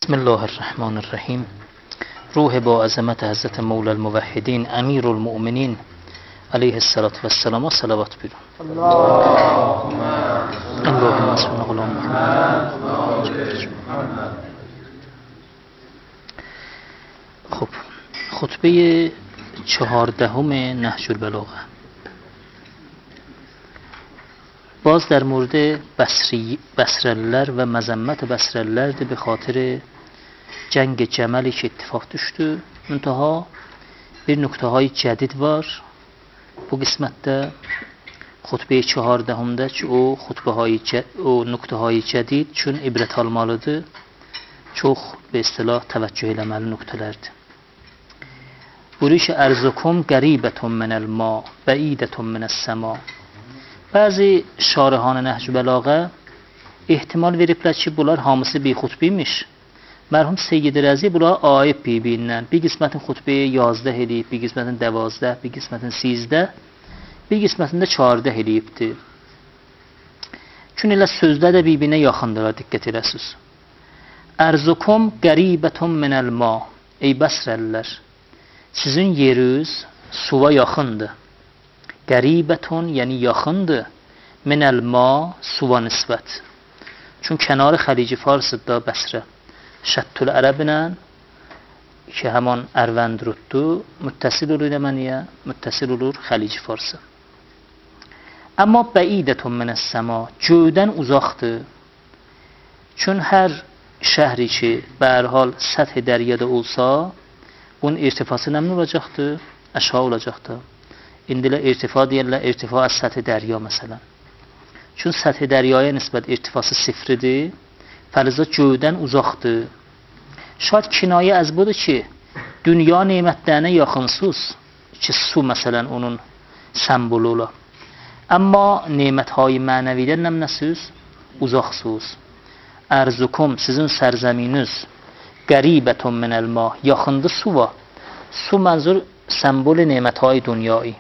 بسم الله الرحمن الرحیم. روح با عظمت حضرت مولا الموحدین امیر المؤمنین علیه الصلاة و السلام و صلوات بیرون. اللهم صل علی محمد. خب، خطبه 14 نهج البلاغه. باز در مورد بصرلر و مذمت بصرلر به خاطر جنگ جملی که اتفاق داشته. منتها bir nokta های جدید var bu qismətdə xutbə 14-də ki o nokta های جدید چون ibrət almalıdır. Çox به اصطلاح təvəccüh eləməli nöqtələrdir. Buyurur ki ərzukum qəribətun minəl ma bəidətun minəs səma. Bəzi şarihان nəhc bəlağə ehtimal veriblər ki bunlar hamısı bir xutbəymiş. Mərhum Seyyid Rəzi bunlar ayıb bir-birindən. Bir qismətin xutbəyə 11 eləyib, bir qismətin 12, bir qismətin 13, bir qismətində 14 eləyibdir. Çünki elə sözlər də bir-birinə yaxındırlar, diqqət eləsiniz. Ərzukum qəribətun minəl ma. Ey bəsrəllər, sizin yeriniz suva yaxındır. Qəribətun yəni yaxındır. Minəl ma suva nisbət. Çünki kənarı Xəlici Farsıda Bəsrə. Şəttül ərəblə ki həman Ərvənd ruddu müttəsil olur eləməniyə, müttəsil olur Xəlici Farsı. Amma bəidətun minəs səma göydən uzaqdır. Çünki hər şəhri ki bər hal səthi dəryada olsa bunun irtifası nəmin olacaqdır? Aşağı olacaqdır. İndilə irtifa deyirlər, irtifa az səthi dərya məsələn. Çünki səthi dəryaya nisbət irtifası sıfırdır. Fərzə göydən uzaqdır. Şayad kinayə az budur ki, dünya nemətlərinə yaxınsız ki, su məsələn onun səmbolu ola. Amma nemətهای mənəvidən nəmnəsiz? Uzaqsız. Ərzukum, sizin sərzəminiz qəribətun minəl ma, yaxındır suva. Su mənzur səmbol nemətهای dünyayı.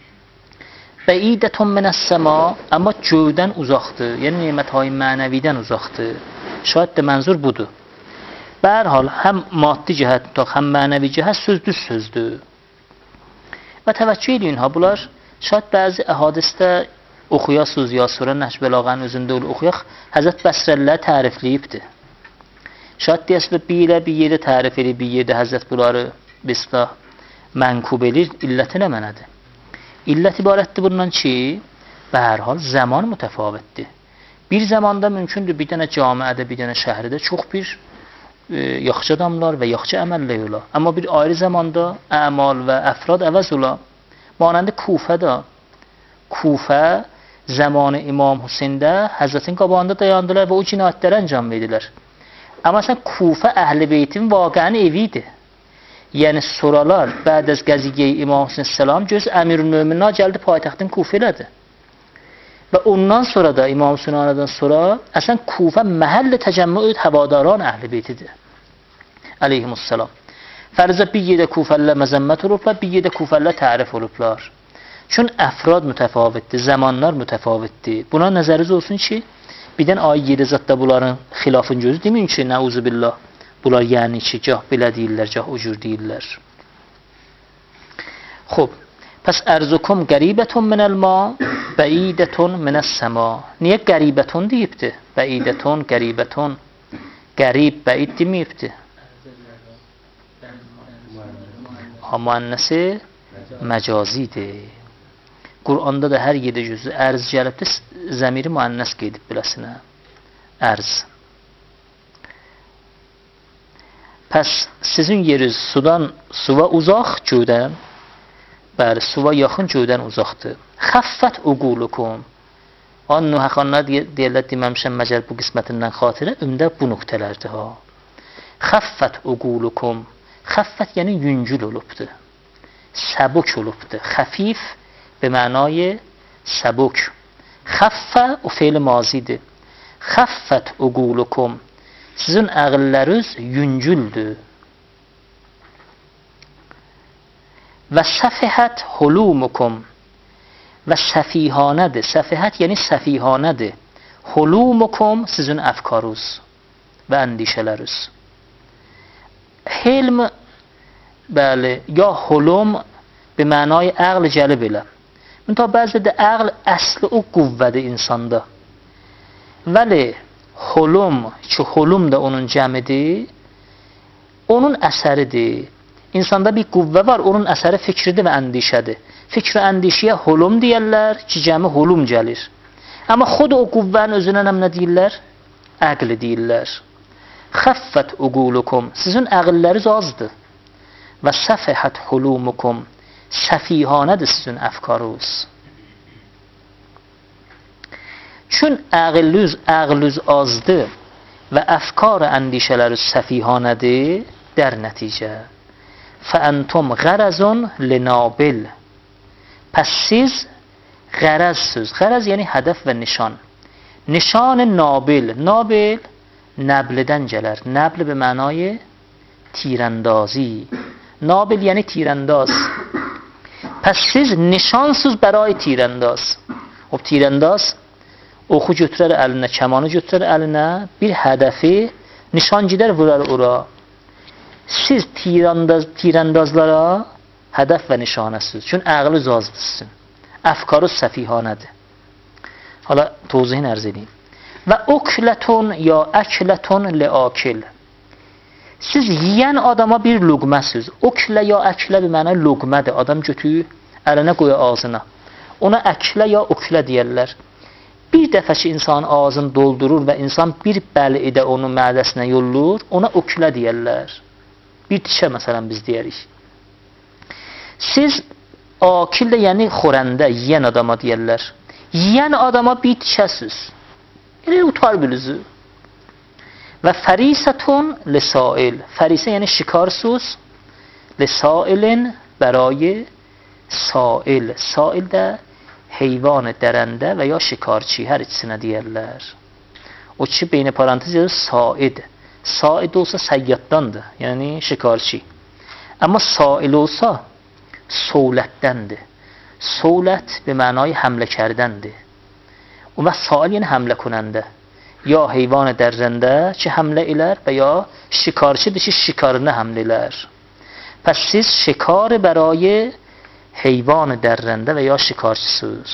Bəidətun minəs səma, amma göydən uzaqdır, yəni nemətهای mənəvidən uzaqdır. Şayad da mənzur budur. Bərhal, həm maddi cəhət, həm mənəvi cəhət söz düz sözdür. Və təvəccüh edin ha, bunlar şayad bəzi əhadisdə oxuyasınız ya sonra nəhc bəlağənin özündə oxuyaq, Həzrət Bəsrəllər tərifləyibdir. Şayad deyəsiniz bir yerdə tərif edir, bir yerdə Həzrət bunları bislah mənkub edir, illəti nə mənədir? İllət ibarətdir bundan ki, bərhal zaman mütəfavitdir. Bir zamanda mümkündür bir dənə camiədə, bir dənə şəhərdə çox bir yaxşı adamlar və yaxşı əməllər ola. Amma bir ayrı zamanda əmal və əfrad əvəz ola. Manəndə Kufədə. Kufə zamanı İmam Hüseyndə Həzrətin qabağında dayandılar və o cinayətləri əncam verdilər. Amma sən Kufə Əhl-i Beytin vaqənin evidir. Yəni soralar, bəd az qəziyyə İmam Hüseyn səlam göz Əmirül-Möminlər gəldi paytaxtın Kufə elədi. Və ondan sonra da İmam Hüseynadan sonra əsən Kufə məhəllə təcəmmüd həvadaran Əhl-i Beytidir. Əleyhimussalam. Fərzə bir yerdə Kufəllər məzəmmət olublar, bir yerdə Kufəllər tərif olublar. Çünki əfrad mütəfavitdir, zamanlar mütəfavitdir. Buna nəzəriz olsun ki, birdən ayı yeri zətdə bunların xilafın gözü deməyin ki, nəuzubillah. Bunlar yəni ki, gah belə deyirlər, gah o cür deyirlər. Xob. Pəs ərzukum qəribətun minəl ma, bəidətun minəs səma. Niyə qəribətun deyibdir? Bəidətun, qəribətun. Qərib, bəid deməyibdir. Müənnəsi məcazidir. Quranda da hər yerdə gözü ərz gəlibdir, zəmiri müənnəs qeydib biləsinə. Ərz. Pəs sizin yeriz suva uzaq göydən, bəli, suva yaxın göydən uzaqdır. Xəffət uqulukum. Annu həxanlar deyirlər, deməmişəm məcəl bu qismətindən xatirə, ümdə bu nöqtələrdir ha. Xəffət uqulukum. Xəffət yəni yüngül olubdur. Səbuk olubdur. Xəfif به معنای سبک. خفه o fe'l mazidir. Xaffat uqulukum. Sizin ağıllarınız yüngüldür. Və səfihat hulumukum. Və səfihanədir. Səfihat yəni səfihanədir. Hulumukum sizin əfkarınız və əndişələriniz. حلم بله یا حلم به معنای عقل جلب elə. منتها بعضی de عقل اصل o quvvədir insanda. Vəli hulum, ki hulum da onun cəmidir, onun əsəridir. İnsanda bir quvvə var, onun əsəri fikridir və əndişədir. Fikr və əndişəyə hulum deyərlər ki, cəmi hulum gəlir. Amma xud o quvvənin özünə nə deyirlər? Əqli deyirlər. Xəffət uqulukum, sizin əqilləriz azdır. Və səfəhət hulumukum, səfihanədir sizin əfkarınız. Çün əqlüz azdır və əfkar əndişələriniz səfihanədir, در نتیجه فانتم غرض لنابل، پس siz غرضsüz. غرض یعنی هدف و نشان. نشان نابل، نابل نبلدن gələr. نبل به معنای تیراندازی. نابل یعنی تیرانداز. پس siz نشانsüz برای تیرانداز. o تیرانداز oxu götürər əlinə, kamanı götürər əlinə, bir hədəfi nişan gedər vurar ora. Siz tiraندازlara hədəf və nişanəsiz. Çünki əqli zazdısın. Əfkarı səfihanədir. Hala tozihini ərz edeyim. Və uklətun ya əklətun liakil. Siz yiyən adama bir luqməsiz. Uklə ya əklə bir mənə luqmədir. Adam götüyü əlinə qoya ağzına. Ona əklə ya uklə deyərlər. Bir dəfə ki insanın ağzını doldurur və insan bir bəlidə onun mədəsinə yollur, ona uklə deyərlər. Bir tikə məsələn biz deyirik. Siz akil də yəni xorəndə, yiyən adama deyərlər. Yiyən adama bir tikəsiz. Elə utar bilüzü. Və fərisətun lisail. Fərisə yəni şikarsuz. Lisailin برای sail. Sail də heyvan dərəndə və ya şikarçı, hər ikisinə deyərlər. O ki, beyni parantez yazır, said. Said olsa səyyaddandır, yəni şikarçı. Amma sail olsa, soulətdəndir. Soulət bir mənayı həmlə kərdəndir. O və sail yəni həmlə kunəndə. Ya heyvan dərəndə ki, həmlə elər və ya şikarçıdır ki, şikarını həmlə elər. Pəs siz şikarı برای حیوان درنده و یا شکارچısınız.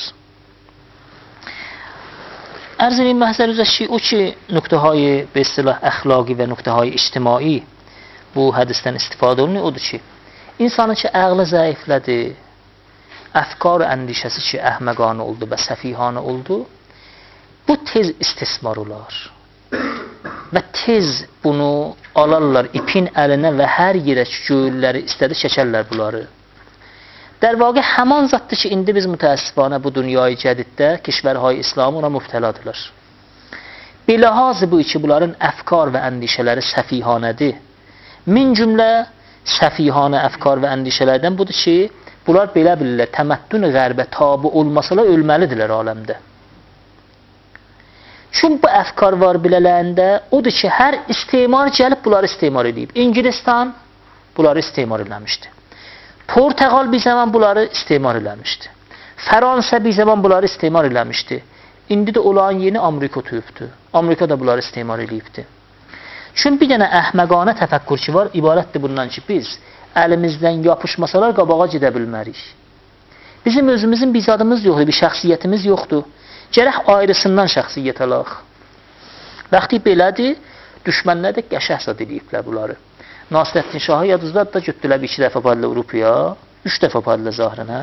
عرض این محضر روزشی او که نکته های به اصطلاح اخلاقی و نکته های اجتماعی bu hadisdən istifadə olunur, odur ki, insanın ki, əqli zəiflədi, əfkar əndişəsi ki, əhməqanə oldu və səfihanə oldu, bu tez istismar olar. Və tez bunu alarlar ipin əlinə və hər yerə göylləri istədi, çəkərlər bunları. در واقع همان ذاتdır ki, indi biz mütəəssifانə bu dünyayı cədiddə, kişvərhay İslam ona mübtəladılar. Bilahazı bu ki, bunların əfkar və əndişələri səfihanədir. Min cümlə səfihanə əfkar və əndişələrdən budur ki, bunlar belə bilirlər, təməddün qərbə tabi olmasalar ölməlidirlər aləmdə. Çünki bu əfkar var bilələndə, odur ki, hər istimar gəlib bunları istimar edib. İngilistan bunları istimar eləmişdi. Portugal bir zaman bunları istimar eləmişdi. Fransa bir zaman bunları istimar eləmişdi. İndi də olan yeni Amerika tüyübdür. Amerika da bunları istimar eləyibdi. Çünki bir dənə əhməqanə təfəkkür ki var, ibarətdir bundan ki, biz əlimizdən yapışmasalar qabağa gedə bilmərik. Bizim özümüzün bir zadımız yoxdur, bir şəxsiyyətimiz yoxdur. Gərək ayrısından şəxsiyyət alaq. Vaxtı belədir, düşmənlər də qəşəh zad eləyiblər bunları. Nasrəddin Şahı yadınızda da götdülər 2 dəfə apardılar Avropaya, 3 dəfə apardılar zahirənə.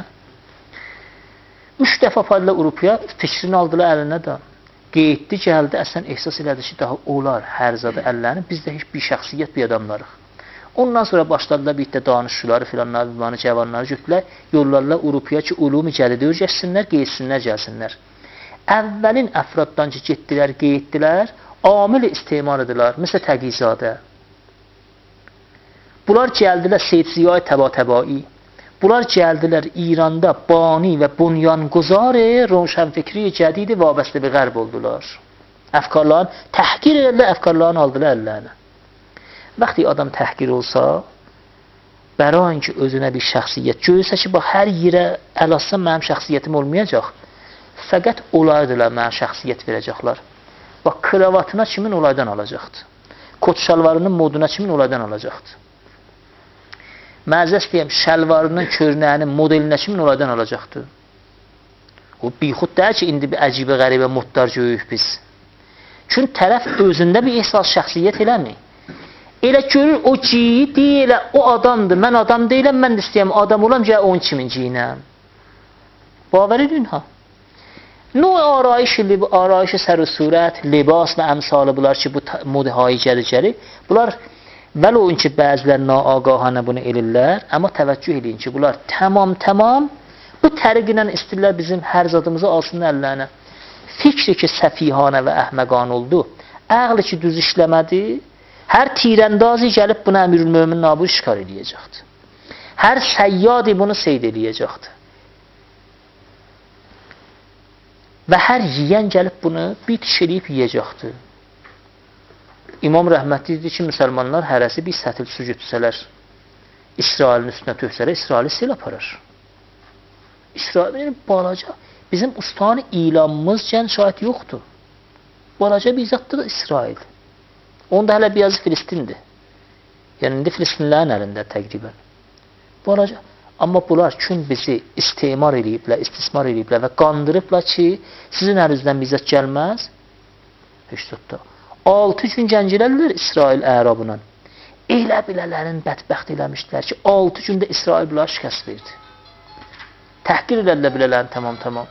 3 dəfə apardılar Avropaya, fikrini aldılar əlinə də. Qeyddi, gəldi, əslən ehsas elədi ki, daha olar hər zadı əllərini, biz də heç bir şəxsiyyət bir adamlarıq. Ondan sonra başladılar bir də danışçıları filanları, cavanları götdülər, yollarlar Avropaya ki, ulumi gəlidə öyrəşsinlər, qeydsinlər, gəlsinlər. Əvvəlin əfraddan ki, getdilər, qeyddilər, amil istimar edilər, məsəl Təqizadə. Bunlar gəldilər Seyyid Ziyai təba-təbai. Bunlar gəldilər İranda bani və bunyanguzar roşanfikri cədidi vabəstə bir qərb oldular. Əfkarların təhqir edilər, əfkarların aldılar əllərinə. Vaxtı adam təhqir olsa, bərain ki, özünə bir şəxsiyyət görürsə ki, bax, hər yerə əl atsam mənim şəxsiyyətim olmayacaq. Fəqət olaydılar mənə şəxsiyyət verəcəklər. Bax, kravatına kimin olaydan alacaqdır? Kot şalvarının moduna kimin olaydan alacaqdır? məzəs deyəm, şəlvarının körnəyinin modelinə kimin oradan alacaqdır? O bixud deyil ki, indi bir əcibə qəribə modlar görürük biz. Çünki tərəf özündə bir ehsas şəxsiyyət eləmir. Elə görür, o giyi, deyil, o adamdır, mən adam deyiləm, mən də istəyəm, adam olam, gəl onun kimin giyinəm. Baver edin ha. نوع آرایش سر و صورت، لباس و امثال bunlar ki, bu modeهای gəlir. Bunlar vəl o ki, bəzilər naagahana bunu elirlər, amma təvəccüh edin ki, bunlar tamam bu təriqlə istirlər bizim hər zadımızı alsın əllərinə. Fikri ki, səfihanə və əhməqan oldu, əqli ki, düz işləmədi, hər tirəndazi gəlib buna Əmirülmömin Nabu şikar edəcəkdir. Hər səyyadi bunu seyd edəcəkdir. Və hər yiyən gəlib bunu bitiş edib yiyəcəkdir. İmam rəhmətli dedi ki, müsəlmanlar hərəsi bir sətil su götürsələr, İsrailin üstünə töksələr, İsraili sel aparır. İsrail, balaca, bizim ustanı ilanımız gən şahit yoxdur. Balaca bir zatdır da İsrail. Onda hələ birazı Filistindir. Yəni, indi Filistinlərin əlində təqribən. Balaca. Amma bunlar kün bizi istismar ediblər və qandırıblar ki, sizin əlinizdən bizət gəlməz. Heç tutdu. 6 gün gəncələrlər İsrail ərabından. Elə bilələrin bədbəxt eləmişdilər ki, 6 gündə İsrail bunlar şikəst verdi. Təhqir elələ bilələrin tamam.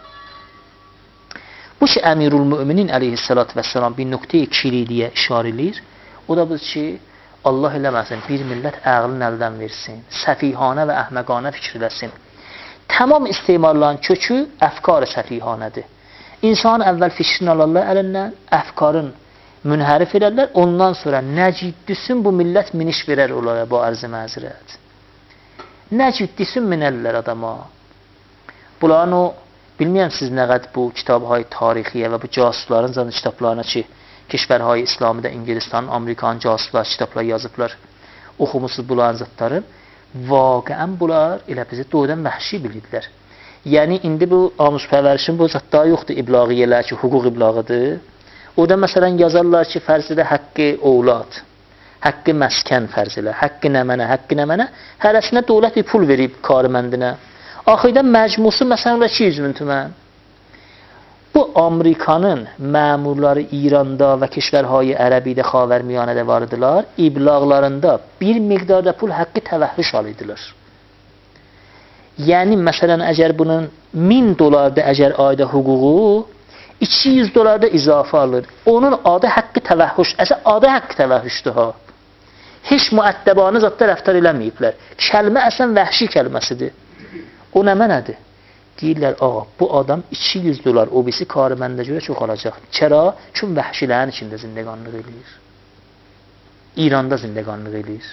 Bu ki, Əmirülmüminin əleyhissalatü vəssalam bir nöqtəyi kilidiyyə işarə edir. O da bu ki, Allah eləməsin, bir millət əqlin əldən versin, səfihanə və əhməqanə fikr eləsin. Tamam istemarların kökü əfkar-ı səfihanədir. İnsan əvvəl fikrini alırlar əlindən, əfkarın münhərif edərlər, ondan sonra nəciddüsün bu millət miniş verər onlara bu arz-ı məzirət. Nəciddüsün minərlər adama. Bunların o, bilməyəm siz nə qədər bu kitabı-hay tarixiyyə və bu casusların zanı kitablarına ki, Keşvərhay İslamidə İngilistanın, Amerikanın casuslar kitablar yazıblar. Oxumusuz bunların zatların. Vaqəən bunlar elə bizi doğrudan vəhşi bilirlər. Yəni, indi bu amuz-pərvərişin bu zatları yoxdur, iblağı ki, hüquq iblağıdır. Orada məsələn yazarlar ki, fərzilə haqqı ovlad, haqqı məskən fərzilə, haqqı nəmənə, hərəsinə dövlət bir pul verib karməndinə. Axırda məcmusu məsələn 200 min tümən. Bu, Amerikanın məmurları İranda və Keşvərhay Ərəbidə, Xavərmiyanədə vardılar, iblağlarında bir miqdarda pul haqqı təvəhhüş alıydılar. Yəni, məsələn, əgər bunun $1000 əgər ayda hüququ, $200 izafə alır. Onun adı haqqı təvəhhüş, əsə adı haqqı təvəhhüşdür ha. Heç müəddəbanı zadda rəftar eləməyiblər. Kəlmə əsən vəhşi kəlməsidir. O nə mənədir? Deyirlər, bu adam $200 o birisi karıməndə görə çox alacaq. Çəra, küm vəhşilərin içində zindəqanlıq eləyir. İranda zindəqanlıq eləyir.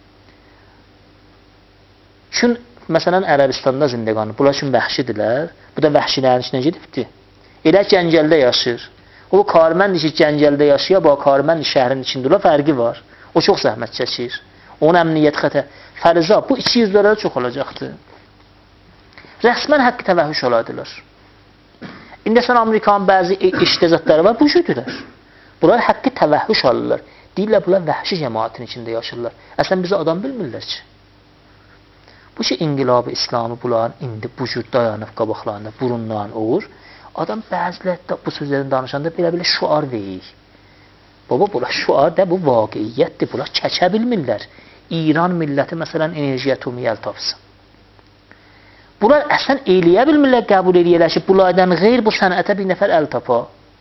Kün, məsələn, Ərəbistanda zindəqanlıq. Bunlar küm vəhşidirlər. Bu da vəhşilərin içində gedibdir. Elə Gəncəldə yaşır. O karımənd ki, Gəncəldə yaşıyor, bu karımənd şəhrin içində fərqi var. O çox zəhmət çəkir. Onun əmniyyət xətə. Fəriza, bu $200 çox olacaqdır. Rəsmən haqqı təvəhhüş olardılar. İndi sən Amerikanın bəzi iştizatları var, bu cürdülər. Bunlar haqqı təvəhhüş alırlar. Deyirlər, bunlar vəhşi cəmaətin içində yaşırlar. Əslən, bizi adam bilmirlər ki. Bu ki, inqilab-ı İslamı bunların indi bu cür dayanıb qabaqlarında, burunlarını olur. Adam bəzilərdə bu sözlərini danışanda belə şuar verir. Baba, bunlar şuar da, bu vaqiyyətdir. Bunlar çəkə bilmirlər. İran milləti, məsələn, enerji atomiyyəl tapsın. Bunlar əslən eləyə bilmirlər, qəbul eləyərlər ki, bunlardan qeyr bu sənətə bir nəfər əl tapa.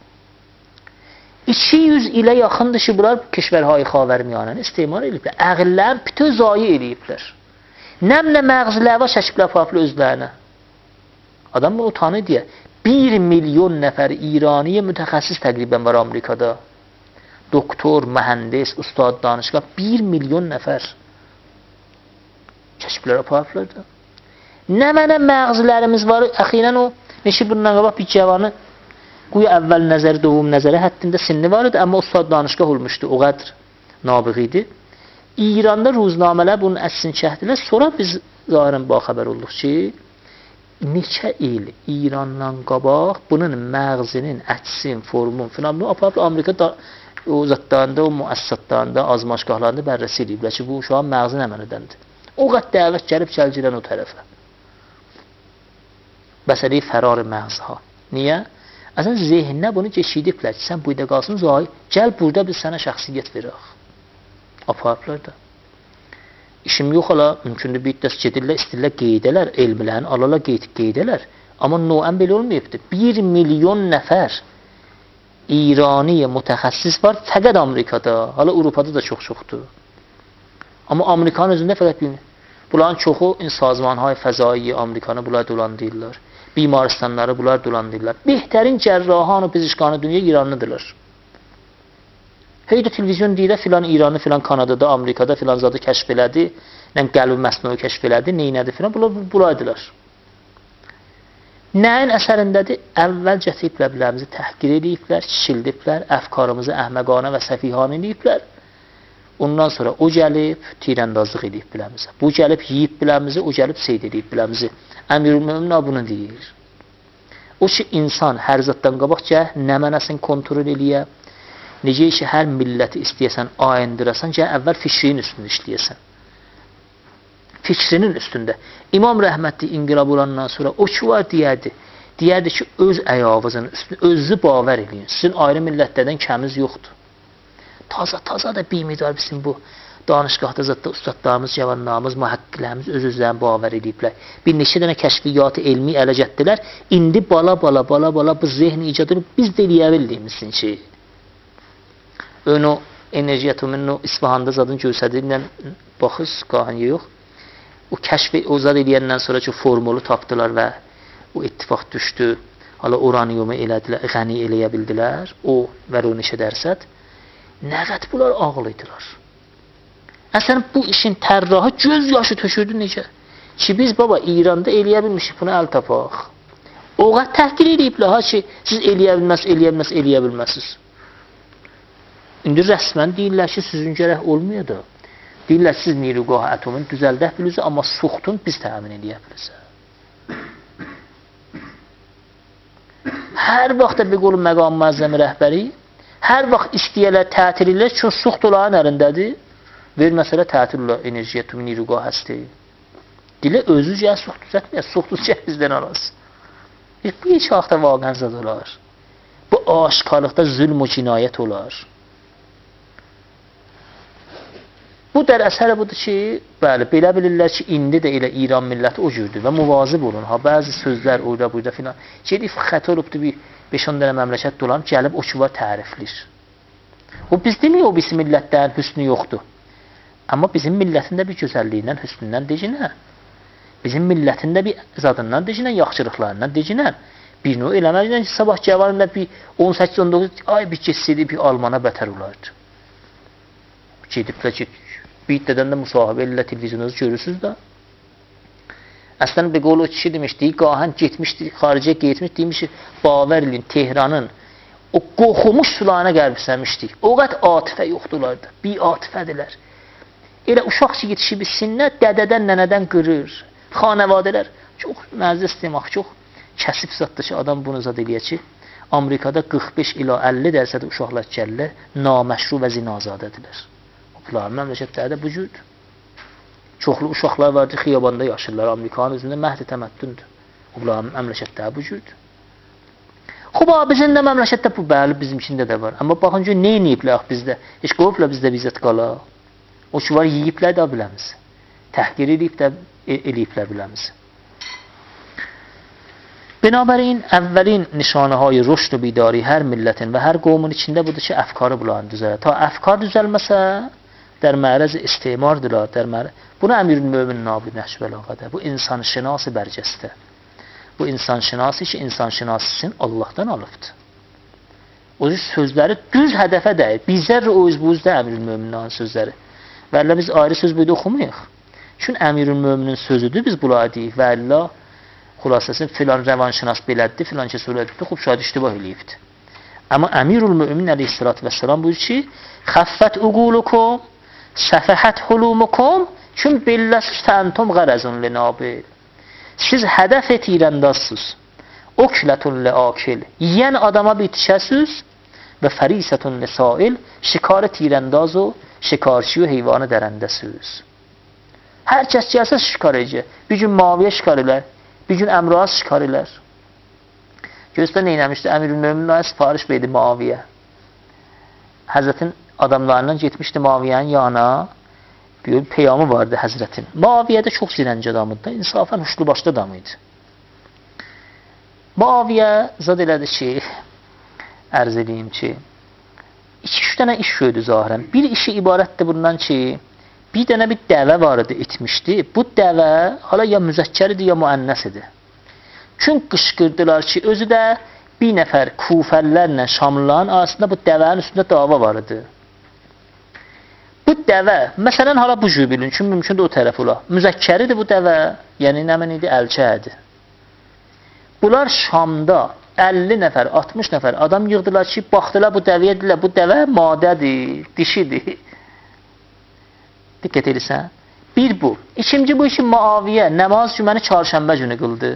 200 ilə yaxındır ki, bunlar Keşvərhay Xavərmiyanəni istismar ediblər. Əqillərin bütün zayi eləyiblər. Nəmlə məğzilərə çəkiblər farklı özlərinə. Adam bunu utanır deyə. 1 milyon nəfər İraniyə mütəxəssis təqribən var Amerikada. Doktor, mühəndis, ustad, danışqan 1 milyon nəfər. Çəkiblər aparıblar. Nə mənə məğzilərimiz var, əxirən o, neşi bundan qabaq bir cavanı, quyu əvvəl nəzəri, doğum nəzəri həddində sinni var idi, amma ustad danışqah olmuşdu, o qədr nabiq idi. İranda ruznamələr bunun əslini çəkdilər, sonra biz zahirən baxəbər olduq ki, neçə il İrandan qabaq bunun məğzinin, əksin, formun, filan, bunu aparıb Amerika o zatlarında, o müəssisatlarında, azmaşqahlarında bərrəsi ediblər ki, bu uşağın məğzi nə mənədəndir. O qədər dəvət gəlib gəlgilən o tərəfə. Məsələyə fərar məğzha. Niyə? Əslən zehninə bunu keçirdiblər ki, sən burada qalsın, zay, gəl burada biz sənə şəxsiyyət verək. Aparıblar da. İşim yox ola, mümkündür bir iddiası gedirlər, istəyirlər qeydələr, elmilərini alalar qeydələr. Amma noən belə olmayıbdır. 1 milyon nəfər İrani mütəxəssis var fəqət Amerikada, hala Avropada da çox-çoxdur. Amma Amerikanın özündə fəqət bir. Bunların çoxu sazmanhay fəzai Amerikanı bunlar dolandırırlar. Bimaristanları bunlar dolandırırlar. Behtərin cərrahanı, pizişkanı dünya İranlıdırlar. Heydə televizyon deyirlər filan İranlı, filan Kanadada, Amerikada filan zadı kəşf elədi, qəlbi məsnunu kəşf elədi, neynədi filan, bulaydılar. Nəyin əsərindədir? Əvvəl gətiriblər bilərimizi təhqir ediblər, kişildiblər, əfkarımızı əhməqanə və səfihanə ediblər. Ondan sonra o gəlib, tirəndazlıq edib biləmizə. Bu gəlib yiyib biləmizi, o gəlib seyd edib biləmizi. Əmirül-Mömin bunu deyir. O ki, insan hər zaddan qabaq gəl, nə mənəsini kontrol eləyə, necə ki, hər milləti istəyəsən, ayındırasan, gəl, əvvəl fikrinin üstündə işləyəsən. Fikrinin üstündə. İmam rəhmətli inqilab olandan sonra o ki var deyərdi. Deyərdi ki, öz əyavızının üstündə, özü bavər eləyin. Sizin ayrı millətlərdən kəmiz yoxdur. Taza da bir midar bizim bu danışqahda zətdə ustadlarımız, cavanlarımız, mühəqqqilərimiz öz-özlərini bavər ediblər. Bir neçə dənə kəşfiyyatı elmi ələ gətdilər. İndi bala bu zehni icadını biz də eləyə bildiyimizsin ki. Ön o enerji atomunu İsfahanda zadın göstədirlə baxız, qahan yox. O kəşfi ozad eləyəndən sonra ki, formulu tapdılar və o ittifaq düşdü. Hala uraniumu elədilər, ғəni eləyə bildilər. O və o neçə dərsət. Nəvət bunlar ağlaydılar. Əslən bu işin tərrahı göz yaşı tökürdü necə? Ki biz baba İranda eləyə bilmişik bunu əl tapaq. O qədər təhqir ediblər ha ki siz eləyə bilməzsiniz. İndi rəsmən deyirlər ki sizin gərək olmuyor da. Deyirlər siz nirugah atomunu düzəldək bilirsiniz, amma suxtun biz təmin eləyə bilirsiniz. Hər vaxt bir qolun məqam məzzəmi rəhbəri hər vaxt istəyələr tətil ilə çünki suxt onların əlindədir. Ver məsələ tətil ilə enerji atomu nirugah həsti. Dilə özü gəl suxt düzəltməyək, suxt düzəltməyək bizdən arası. Bu heç vaxtda vaqən zad olar. Bu aşkarlıqda zülm və cinayət olar. Bu dər əsəri budur ki, bəli, belə bilirlər ki, indi də elə İran milləti o cürdür və müvazib olun. Ha, bəzi sözlər orada, burada filan. Gedib xəta olubdur bir 5-10 dənə məmləkət dolanıb, gəlib o ki var təriflir. O biz deməyik, o bizim millətlərin hüsnü yoxdur. Amma bizim millətində bir gözəlliyindən, hüsnündən decinə. Bizim millətində bir zadından decinə, yaxşılıqlarından decinə. Bir növ eləməklə ki, sabah cavanında bir 18-19 ay bir keçsəydi, bir Almana bətər olardı. Gediblər ki, bir dədən də müsahibə elə televizyonunuz görürsünüz da. Əslən bir qol o kişi demişdi, qahən getmişdi, xaricə getmiş, demiş ki, bavər edin, Tehranın o qoxumuş sularına qəlbisləmişdik. O qədər atifə yoxdulardı, bir atifədilər. Elə uşaq ki, yetişib sinlər, dədədən, nənədən qırır. Xanəvadələr, çox məzəz demək, çox kəsib zatdır ki, adam bunu zad eləyək ki, Amerikada 45 ila 50% uşaqlar gəlirlər, naməşru və zinazadədirlər. Bunların məmləkətlərdə bu cürdür. Çoxlu uşaqlar vardır, xiyabanda yaşırlar. Amerikanın özündə məhd təməddündür. Bunların məmləkətləri bu cürdür. Xoba, bizim də məmləkətdə bu, bəli, bizimkində də var. Amma baxın ki, nə eləyiblər bizdə? Heç qoyublar bizdə bizzət qala. O ki var, yiyiblər də biləmiz. Təhqir eləyiblər biləmiz. Binabərin, əvvəlin nişanəhay rüşd və bidari hər millətin və hər qovmun içində budur ki, əfkarı bunların düzəlir. Ta əfkar düzəlməsə, در معرض استعماردırlar. Bunu Əmirül-Mömin Nabi Nəhc bəlağədə. Bu insanşinası bərcəstə. Bu insanşinası ki, insanşinasısın Allah'tan alıbdır. O sözləri düz hədəfə dəyir. Bizlər o özbuzda Əmirül-Möminin sözləri. Və əllə biz ayrı söz buyda oxumayıq. Çünki Əmirül-Möminin sözüdür, biz bunları deyik. Və əllə xülasəsini filan rəvanşinas belədir, filan kəs ölədir. Xub şahid iştibah eləyibdir. Amma Əmirül-Mömin əleyhissalatü vəssalam buyur ki, xəffət uqulukum, səfəhət hulumukum, küm billəsiz təntum qərəzun li nabil. Siz hədəf etirəndazsınız. Okletun li akil. Yiyən adama bitişəsiz və fərisətun li sail. Şikarı tirəndaz o, şikarçı o heyvanı dərəndəsiz. Hər kəs gəlsə şikar edəcək. Bir gün Muaviyə şikar edər, bir gün Əmraz şikar edər. Gözdə nə eləmişdi? Əmirül-Möminlərə sifariş verdi Muaviyə. Həzrətin adamlarından getmişdi Muaviyənin yanına. Bir peyamı vardı Həzrətin. Muaviyə də çox zirənci adamıdır. İnsafən huşlu başlı adamıydı. Muaviyə zad elədi ki, ərz edeyim ki, 2-3 dənə iş gördü zahirən. Bir işi ibarətdir bundan ki, bir dənə bir dəvə var idi, etmişdi. Bu dəvə hala ya müzəkkər idi, ya müənnəs idi. Çünki qışqırdılar ki, özü də bir nəfər Kufəlilərlə Şamlıların arasında bu dəvənin üstündə dava var idi. Bu dəvə, məsələn, hala bu cür bilin, çünki mümkündür o tərəf ola. Müzəkkər idi bu dəvə, yəni nəmən idi, əlçə idi. Bunlar Şamda 50 nəfər, 60 nəfər adam yığdılar ki, baxdılar bu dəvəyə, dedilər, bu dəvə madədir, dişidir. Diqqət edirsən. Bir bu. İkinci bu işin Muaviyə namaz cüməni çarşənbə günü qıldı.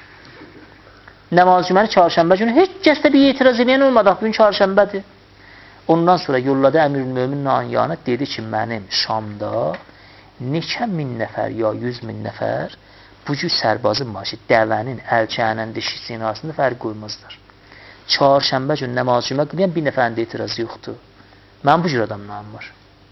Namaz cüməni çarşənbə günü heç kəsdə bir etiraz edən olmadı. Bugün çarşənbədir. Ondan sonra yolladı Əmirül-Möminin yanına, dedi ki, mənim Şamda neçə min nəfər ya 100 min nəfər bu cür sərbazın var ki, dəvənin, əlçənin, dişisinin arasında fərq qoymazlar. Çarşənbə günü namaz cümə qılayan bir nəfərin də etirazı yoxdur. Mən bu cür adamlarım var.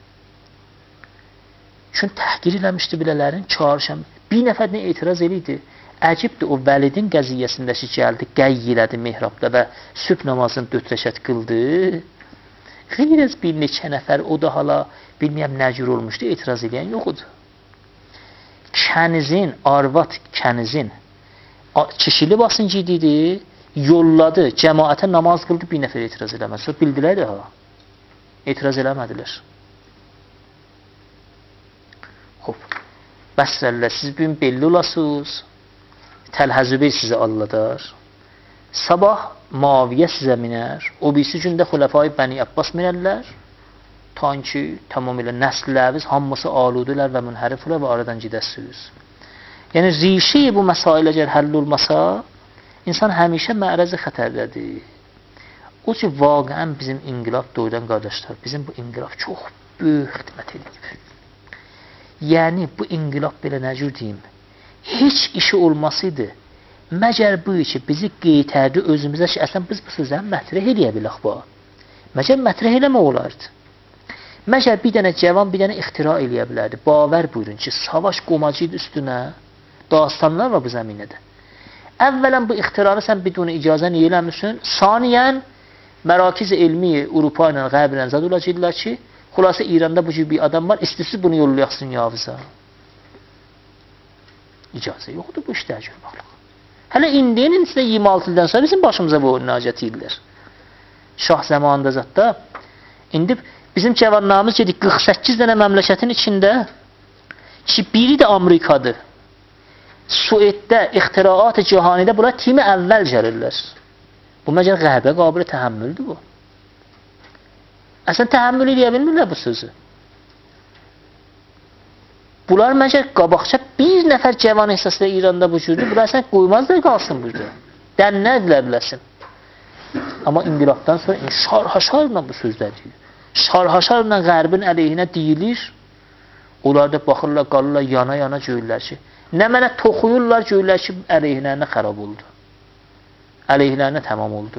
Çünki təhqir eləmişdi bilələrin, çarşənbə. Bir nəfər nə etiraz eləydi? Əcibdir, o Vəlidin qəziyyəsində ki, gəldi, qəy elədi mihrabda və sübh namazını 4 rəkət qıldı. Xeyr bir neçə nəfər, o da hala bilməyəm nə cür olmuşdu, etiraz eləyən yoxudur. Kənizin, arvad kənizin kişili basıncı idi, yolladı, cəmaətə namaz qıldı, bir nəfər etiraz eləməz. Sonra bildilər də ha, etiraz eləmədilər. Hop, bəsrəllə, siz bugün belli olasınız, Təl-Zübeyr sizə alladar. Sabah Muaviyə sizə minər, o birisi gündə Xulafai Bəni Abbas minərlər, tanki tamamilə nəsləviz, hamısı aludilər və münhəriflər və aradan gedəsiniz. Yəni, rişi bu məsailə əgər həll olmasa, insan həmişə mə'rəzi xətərdədir. O ki, vaqəən bizim inqilab doğudan qardaşlar, bizim bu inqilab çox böyük xidmət edir. Yəni, bu inqilab belə nə cür deyim, heç işi olmasıydı, məgər bu ki, bizi qeytərdi özümüzə ki, əslən biz bu sözləri mətrəh eləyə bilək bu. Məgər mətrəh eləmək olardı. Məgər bir dənə cavan, bir dənə ixtira eləyə bilərdi. Bavər buyurun ki, savaş qomacıydı üstünə, dastanlar var bu zəminədə. Əvvələn bu ixtiranı sən bidun icazə niyə eləmişsin? Saniyən, mərakiz elmi Avropa ilə Qərb ilə zad olacaqlar ki, xülasə İranda bu cür bir adam var, istisi bunu yollayaqsın yavıza. İcazə yoxdur bu işdə görməklə. Hələ indinin içində 26 ildən sonra bizim başımıza bu nacət edirlər. Şah zamanında zətdə, indi bizim cavanlarımız gedik 48 dənə məmləkətin içində ki, biri də Amerikadır. Sueddə, ixtiraat-ı cihanidə bunlar timi əvvəl gəlirlər. Bu məgər qərbə qabilə təhəmmüldür bu. Əslən təhəmmül eləyə bilmirlər bu sözü. Bunlar məgər qabaqca bir nəfər cavan əsaslı İranda bu cürdür. Bunlar sən qoymazlar qalsın burada. Dənlə edilə biləsin. Amma inqilabdan sonra şarhaşarla bu sözlər deyir. Şarhaşarla qərbin əleyhinə deyilir. Onlar da baxırlar, qalırlar yana-yana görürlər ki, nə mənə toxuyurlar, görürlər ki, əleyhinərinə xərab oldu. Əleyhinərinə tamam oldu.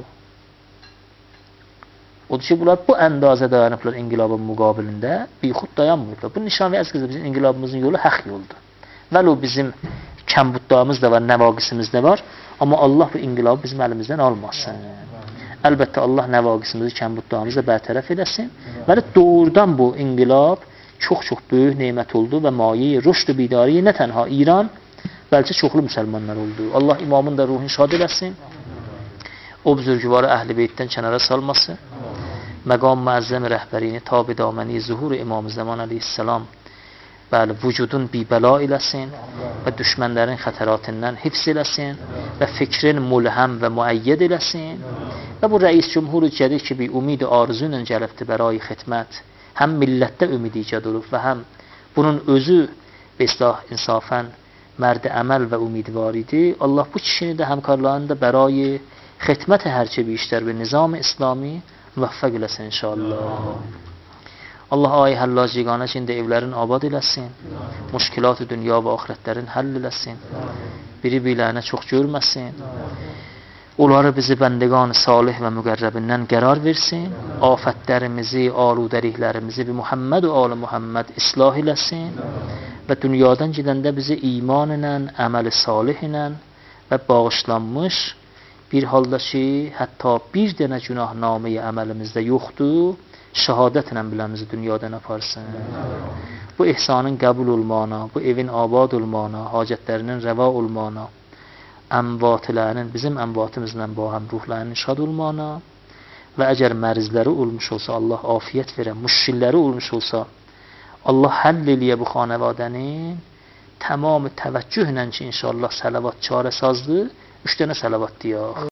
Odur ki, bunlar bu əndazə dayanıblar inqilabın müqabilində, bixud dayanmırlar. Bu nişan və əzqizə bizim inqilabımızın yolu haqq yoldur. Vəli o bizim kəmbudlarımız da var, nəvaqisimiz də var. Amma Allah bu inqilabı bizim əlimizdən almasın. Əlbəttə Allah nəvaqisimizi, kəmbudlarımızı bərtərəf edəsin. Vəli doğrudan bu inqilab çox-çox böyük neymət oldu və maye-i rüşd-ü bidariyə nə tənha İran, bəlkə çoxlu müsəlmanlar oldu. Allah imamın da ruhunu şad eləsin. O buzurgüvarı əhl-i beytdən kənara salmasın. Məqam müəzzəm rəhbərini, tabi daməni, zuhur İmam-ı Zaman əleyhissalam bəli, vücudun bibəla eləsin və düşmənlərin xətəratından hifz eləsin və fikrin mulhəm və müəyyəd eləsin və bu rəis cümhur-u cədid ki, bir ümid-i arzu ilə gəlibdir bərai xidmət, həm millətdə ümid icad olub və həm bunun özü beslah insafən mərd-i əməl və ümidvar idi. Allah bu kişini də həmkarlarını da bərai xidmət hərçə bir işlər bir nizam-ı İslami müvəffəq eləsin inşallah. Allah ay həllacıqana içində evlərin abad eləsin. Müşkilat-ı dünya və axirətlərin həll eləsin. Biri-birlərinə çox görməsin. Onları bizi bəndəgan salih və müqərrəbindən qərar versin. Afətlərimizi, aludəliklərimizi bi Muhammed və ali Muhammed islah eləsin. Və dünyadan gedəndə bizi iman ilə, əməli salih ilə və bağışlanmış bir halda ki, hətta bir dənə günahnaməyə əməlimizdə yoxdur, şəhadətlə biləmizi dünyadan aparsın. Bu ihsanın qəbul olmağına, bu evin abad olmağına, hacətlərinin rəva olmağına, əmvatilərinin, bizim əmvatımızla bu həm ruhlarının şad olmağına və əgər mərizləri olmuş olsa, Allah afiyət verə, müşkilləri olmuş olsa, Allah həll eləyə bu xanəvadənin tamamı təvəccühlə ki, inşallah səlavat çarə sazdır, 3 dənə səlavat deyək.